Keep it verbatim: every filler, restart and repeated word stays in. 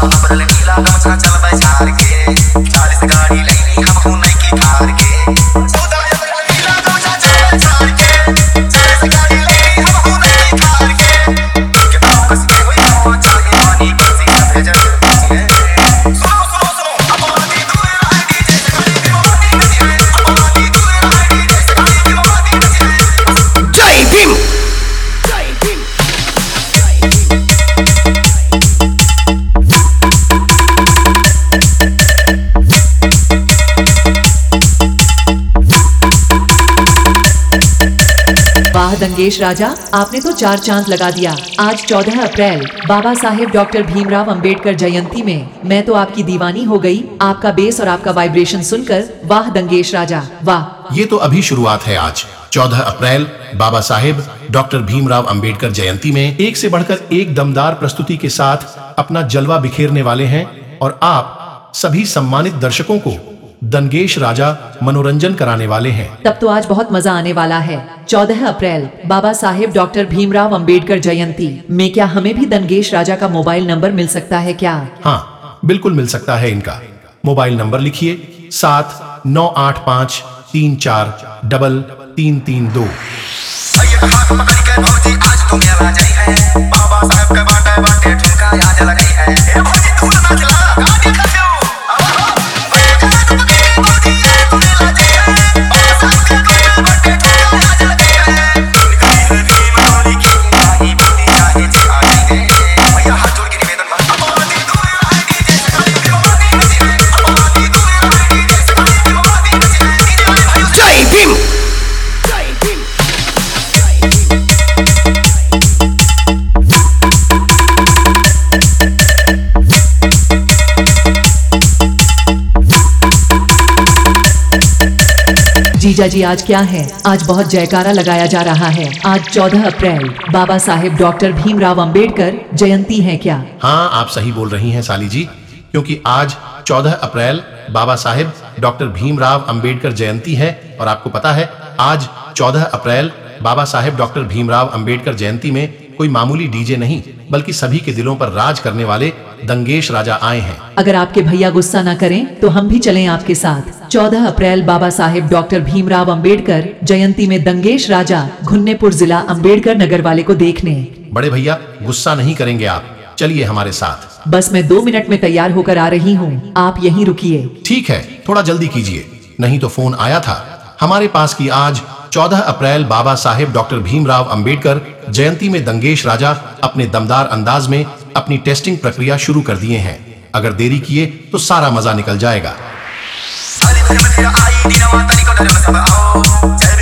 वाह दंगेश राजा, आपने तो चार चांद लगा दिया। आज चौदह अप्रैल बाबा साहेब डॉक्टर भीमराव अंबेडकर जयंती में मैं तो आपकी दीवानी हो गई। आपका बेस और आपका वाइब्रेशन सुनकर। वाह दंगेश राजा वाह। ये तो अभी शुरुआत है। आज चौदह अप्रैल बाबा साहेब डॉक्टर भीमराव अंबेडकर जयंती में एक से बढ़कर एक दमदार प्रस्तुति के साथ अपना जलवा बिखेरने वाले हैं और आप सभी सम्मानित दर्शकों को दंगेश राजा मनोरंजन कराने वाले हैं। तब तो आज बहुत मजा आने वाला है। चौदह अप्रैल बाबा साहेब डॉक्टर भीमराव अंबेडकर जयंती में क्या हमें भी दंगेश राजा का मोबाइल नंबर मिल सकता है क्या? हाँ बिल्कुल मिल सकता है। इनका मोबाइल नंबर लिखिए सात नौ आठ पाँच तीन चार डबल तीन तीन दो। बाबा साहेब का बाटे बाटे ठुमका याद लगी है। जीजा जी आज क्या है? आज बहुत जयकारा लगाया जा रहा है। आज चौदह अप्रैल बाबा साहेब डॉक्टर भीमराव अंबेडकर जयंती है क्या? हाँ आप सही बोल रही हैं साली जी, क्योंकि आज चौदह अप्रैल बाबा साहेब डॉक्टर भीमराव अंबेडकर जयंती है। और आपको पता है आज चौदह अप्रैल बाबा साहेब डॉक्टर भीमराव अंबेडकर जयंती में कोई मामूली डीजे नहीं बल्कि सभी के दिलों पर राज करने वाले दंगेश राजा आए हैं। अगर आपके भैया गुस्सा न करें तो हम भी चलें आपके साथ। चौदह अप्रैल बाबा साहेब डॉक्टर भीमराव अंबेडकर जयंती में दंगेश राजा घुन्नेपुर जिला अंबेडकर नगर वाले को देखने। बड़े भैया गुस्सा नहीं करेंगे आप, चलिए हमारे साथ। बस मैं दो मिनट में तैयार होकर आ रही हूँ, आप यहीं रुकिए। ठीक है, थोड़ा जल्दी कीजिए, नहीं तो फोन आया था हमारे पास कि आज चौदह अप्रैल बाबा साहेब डॉक्टर भीमराव अंबेडकर जयंती में दंगेश राजा अपने दमदार अंदाज में अपनी टेस्टिंग प्रक्रिया शुरू कर दिए हैं। अगर देरी किए तो सारा मजा निकल जाएगा।